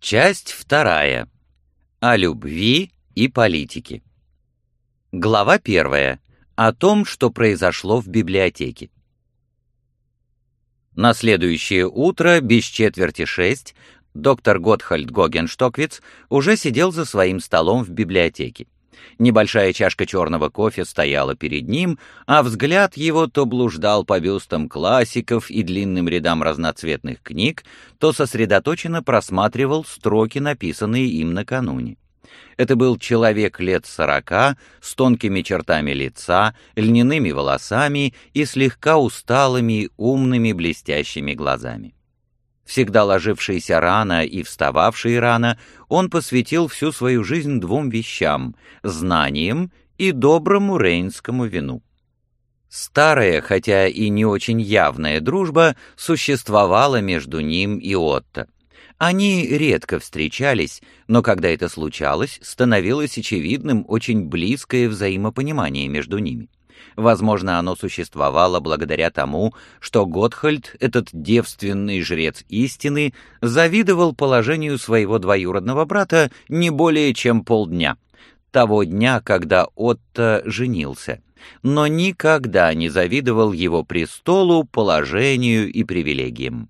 Часть вторая. О любви и политике. Глава первая. О том, что произошло в библиотеке. На следующее утро, без 5:45, доктор Готхальд Гогенштоквиц уже сидел за своим столом в библиотеке. Небольшая чашка черного кофе стояла перед ним, а взгляд его то блуждал по бюстам классиков и длинным рядам разноцветных книг, то сосредоточенно просматривал строки, написанные им накануне. Это был человек лет 40, с тонкими чертами лица, льняными волосами и слегка усталыми, умными, блестящими глазами. Всегда ложившийся рано и встававший рано, он посвятил всю свою жизнь двум вещам — знаниям и доброму рейнскому вину. Старая, хотя и не очень явная дружба существовала между ним и Отто. Они редко встречались, но когда это случалось, становилось очевидным очень близкое взаимопонимание между ними. Возможно, оно существовало благодаря тому, что Готхальд, этот девственный жрец истины, завидовал положению своего двоюродного брата не более чем полдня, того дня, когда Отто женился, но никогда не завидовал его престолу, положению и привилегиям.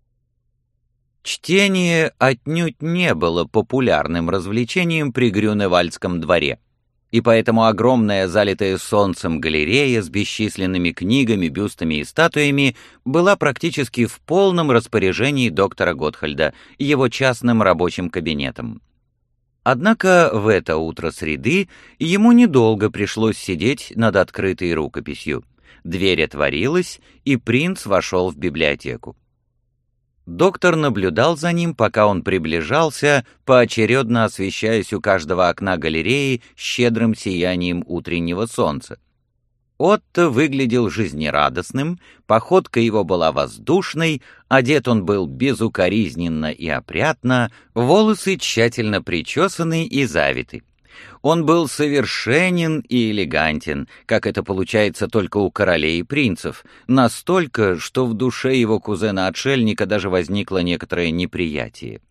Чтение отнюдь не было популярным развлечением при Грюневальдском дворе, и поэтому огромная, залитая солнцем галерея с бесчисленными книгами, бюстами и статуями была практически в полном распоряжении доктора Готхальда, его частным рабочим кабинетом. Однако в это утро среды ему недолго пришлось сидеть над открытой рукописью. Дверь отворилась, и принц вошел в библиотеку. Доктор наблюдал за ним, пока он приближался, поочередно освещаясь у каждого окна галереи щедрым сиянием утреннего солнца. Отто выглядел жизнерадостным, походка его была воздушной, одет он был безукоризненно и опрятно, волосы тщательно причесаны и завиты. Он был совершенен и элегантен, как это получается только у королей и принцев, настолько, что в душе его кузена-отшельника даже возникло некоторое неприятие.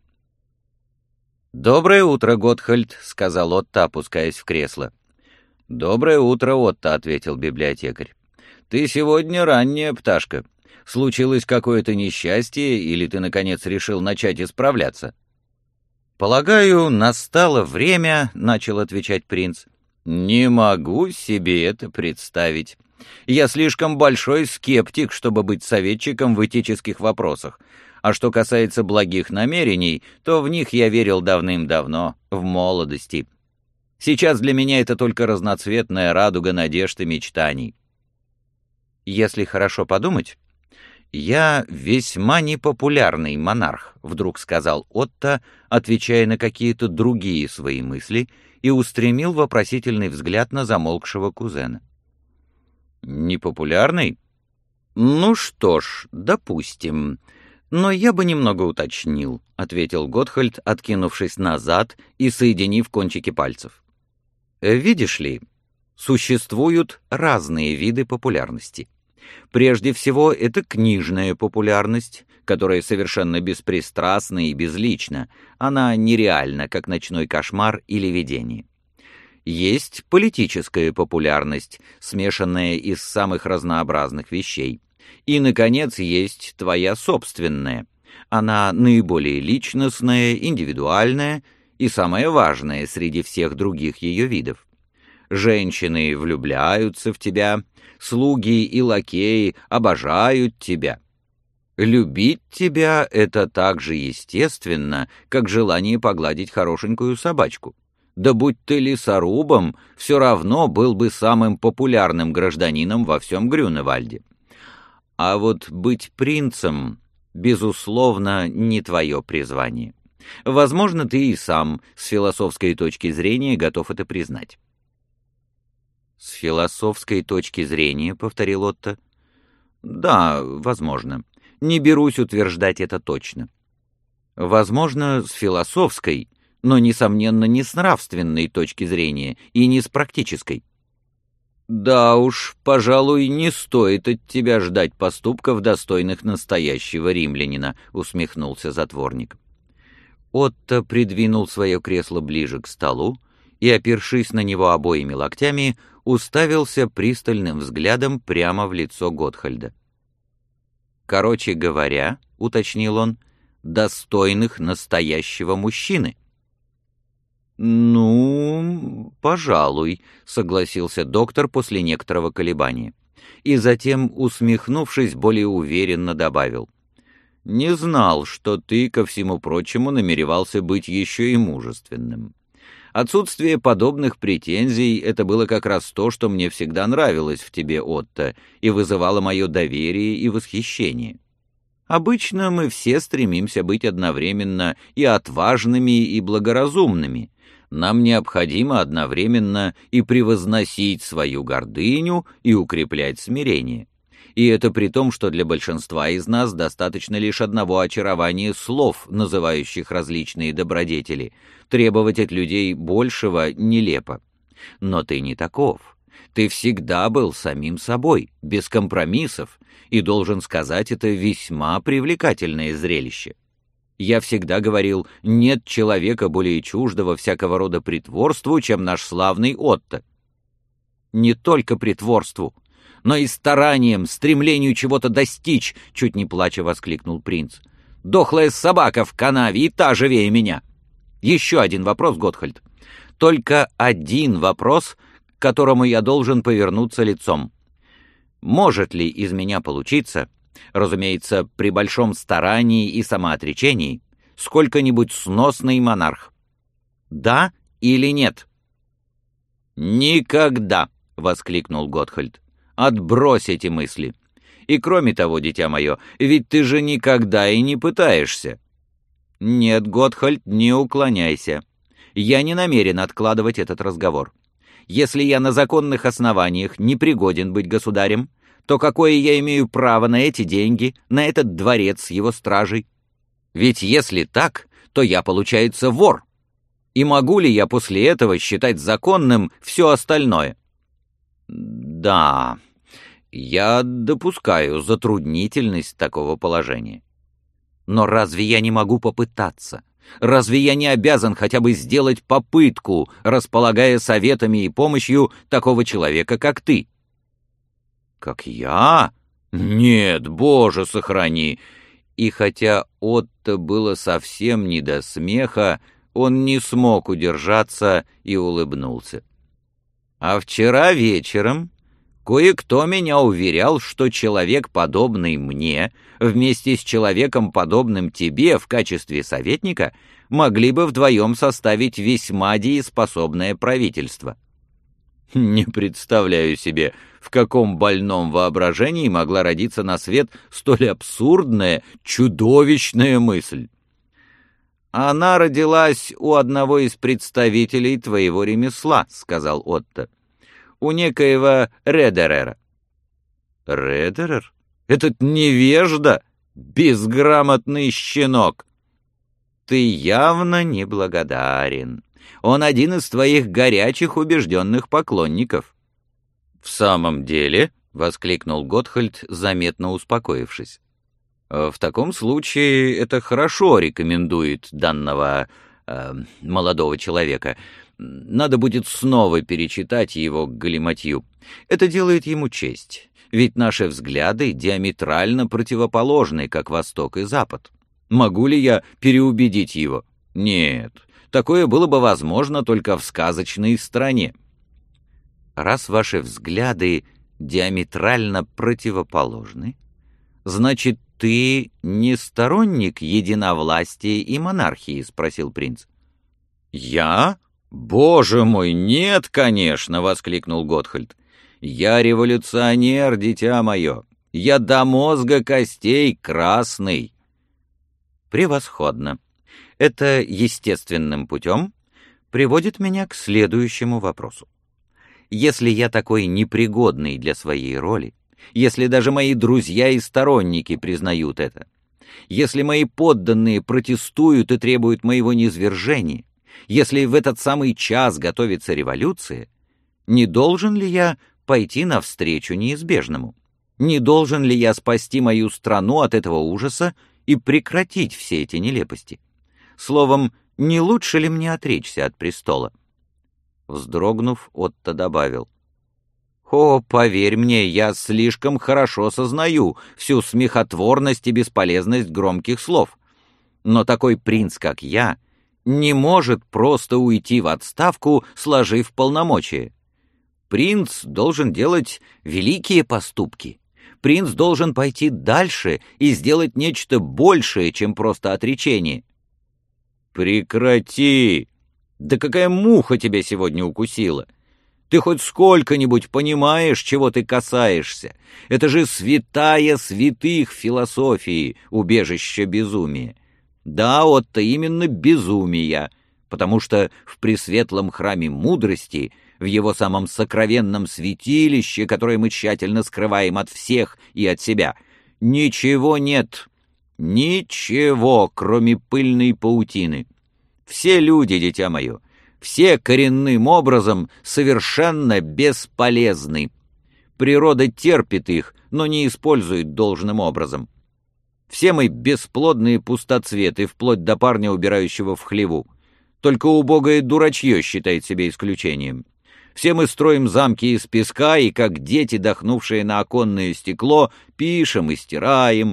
«Доброе утро, Готхальд», — сказал Отто, опускаясь в кресло. «Доброе утро, Отто», — ответил библиотекарь. «Ты сегодня ранняя пташка. Случилось какое-то несчастье, или ты, наконец, решил начать исправляться?» «Полагаю, настало время», — начал отвечать принц. «Не могу себе это представить. Я слишком большой скептик, чтобы быть советчиком в этических вопросах. А что касается благих намерений, то в них я верил давным-давно, в молодости. Сейчас для меня это только разноцветная радуга надежд и мечтаний». «Если хорошо подумать, я весьма непопулярный монарх», — вдруг сказал Отто, отвечая на какие-то другие свои мысли, и устремил вопросительный взгляд на замолкшего кузена. «Непопулярный? Ну что ж, допустим. Но я бы немного уточнил», — ответил Готхальд, откинувшись назад и соединив кончики пальцев. «Видишь ли, существуют разные виды популярности. Прежде всего, это книжная популярность, которая совершенно беспристрастна и безлична, она нереальна, как ночной кошмар или видение. Есть политическая популярность, смешанная из самых разнообразных вещей. И, наконец, есть твоя собственная. Она наиболее личностная, индивидуальная и самое важное среди всех других ее видов. Женщины влюбляются в тебя, слуги и лакеи обожают тебя. Любить тебя — это так же естественно, как желание погладить хорошенькую собачку. Да будь ты лесорубом, все равно был бы самым популярным гражданином во всем Грюневальде. А вот быть принцем, безусловно, не твое призвание. Возможно, ты и сам с философской точки зрения готов это признать». «С философской точки зрения», — повторил Отто. «Да, возможно. Не берусь утверждать это точно. Возможно, с философской, но, несомненно, не с нравственной точки зрения и не с практической». «Да уж, пожалуй, не стоит от тебя ждать поступков, достойных настоящего римлянина», — усмехнулся затворник. Отто придвинул свое кресло ближе к столу и, опершись на него обоими локтями, уставился пристальным взглядом прямо в лицо Готхальда. «Короче говоря, — уточнил он, — достойных настоящего мужчины». «Ну, пожалуй», — согласился доктор после некоторого колебания. И затем, усмехнувшись, более уверенно добавил: «Не знал, что ты, ко всему прочему, намеревался быть еще и мужественным. Отсутствие подобных претензий — это было как раз то, что мне всегда нравилось в тебе, Отто, и вызывало мое доверие и восхищение. Обычно мы все стремимся быть одновременно и отважными, и благоразумными. Нам необходимо одновременно и превозносить свою гордыню, и укреплять смирение. И это при том, что для большинства из нас достаточно лишь одного очарования слов, называющих различные добродетели. Требовать от людей большего нелепо. Но ты не таков. Ты всегда был самим собой, без компромиссов, и, должен сказать, это весьма привлекательное зрелище. Я всегда говорил, нет человека более чуждого всякого рода притворству, чем наш славный Отто. Не только притворству, но и старанием, стремлению чего-то достичь, — чуть не плача воскликнул принц. Дохлая собака в канаве и та живее меня. Еще один вопрос, Готхальд. Только один вопрос, к которому я должен повернуться лицом. Может ли из меня получиться, разумеется, при большом старании и самоотречении, сколько-нибудь сносный монарх? Да или нет? «Никогда!» — воскликнул Готхальд. «Отбрось эти мысли. И кроме того, дитя мое, ведь ты же никогда и не пытаешься». «Нет, Готхальд, не уклоняйся. Я не намерен откладывать этот разговор. Если я на законных основаниях не пригоден быть государем, то какое я имею право на эти деньги, на этот дворец с его стражей? Ведь если так, то я, получается, вор. И могу ли я после этого считать законным все остальное?» «Да, я допускаю затруднительность такого положения. Но разве я не могу попытаться? Разве я не обязан хотя бы сделать попытку, располагая советами и помощью такого человека, как ты?» «Как я? Нет, Боже, сохрани!» И хотя Отто было совсем не до смеха, он не смог удержаться и улыбнулся. «А вчера вечером кое-кто меня уверял, что человек, подобный мне, вместе с человеком, подобным тебе в качестве советника, могли бы вдвоем составить весьма дееспособное правительство. Не представляю себе, в каком больном воображении могла родиться на свет столь абсурдная, чудовищная мысль. «Она родилась у одного из представителей твоего ремесла», — сказал Отто. «У некоего Редерера». «Редерер? Этот невежда, безграмотный щенок!» «Ты явно неблагодарен. Он один из твоих горячих убежденных поклонников». «В самом деле?» — воскликнул Готхальд, заметно успокоившись. «В таком случае это хорошо рекомендует данного молодого человека. Надо будет снова перечитать его галиматью. Это делает ему честь, ведь наши взгляды диаметрально противоположны, как Восток и Запад. Могу ли я переубедить его? Нет, такое было бы возможно только в сказочной стране». «Раз ваши взгляды диаметрально противоположны, значит, ты не сторонник единовластия и монархии?» — спросил принц. «Я? Боже мой, нет, конечно!» — воскликнул Готхальд. «Я революционер, дитя мое. Я до мозга костей красный». «Превосходно. Это естественным путем приводит меня к следующему вопросу. Если я такой непригодный для своей роли, если даже мои друзья и сторонники признают это, если мои подданные протестуют и требуют моего низвержения, если в этот самый час готовится революция, не должен ли я пойти навстречу неизбежному? Не должен ли я спасти мою страну от этого ужаса и прекратить все эти нелепости? Словом, не лучше ли мне отречься от престола?» Вздрогнув, Отто добавил: «О, поверь мне, я слишком хорошо сознаю всю смехотворность и бесполезность громких слов. Но такой принц, как я, не может просто уйти в отставку, сложив полномочия. Принц должен делать великие поступки. Принц должен пойти дальше и сделать нечто большее, чем просто отречение». «Прекрати! Да какая муха тебя сегодня укусила? Ты хоть сколько-нибудь понимаешь, чего ты касаешься? Это же святая святых философии, убежище безумия. Да, вот-то именно безумия, потому что в пресветлом храме мудрости, в его самом сокровенном святилище, которое мы тщательно скрываем от всех и от себя, ничего нет, ничего, кроме пыльной паутины. Все люди, дитя мое, все коренным образом совершенно бесполезны. Природа терпит их, но не использует должным образом. Все мы бесплодные пустоцветы, вплоть до парня, убирающего в хлеву. Только убогое дурачье считает себя исключением. Все мы строим замки из песка, и, как дети, дохнувшие на оконное стекло, пишем и стираем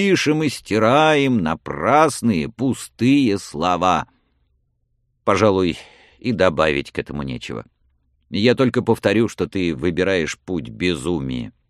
напрасные, пустые слова. Пожалуй, и добавить к этому нечего. Я только повторю, что ты выбираешь путь безумия.